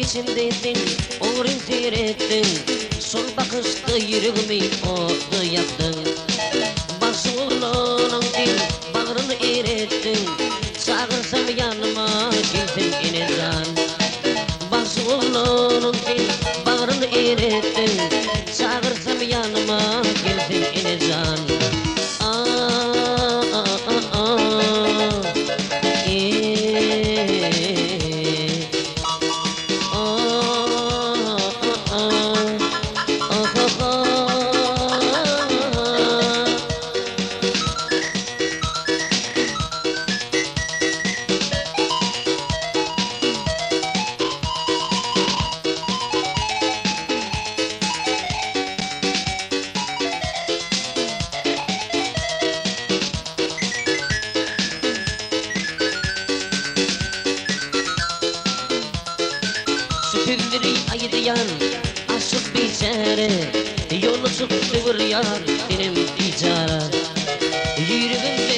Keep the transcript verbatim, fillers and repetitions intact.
içimdeydin, uğrun seyrettin. Sol bakışta yüreğimi otlu yaktın. Başuğlunun dil bağrını erettin. Çağırsam yanıma gelsin yine can. Başuğlunun dil bağrını erettin. Çağırsam yanıma gelsin yine can. Süpürleri ayırayan aşık biçare, yolu çıktı yar benim biçare. Yüreğimde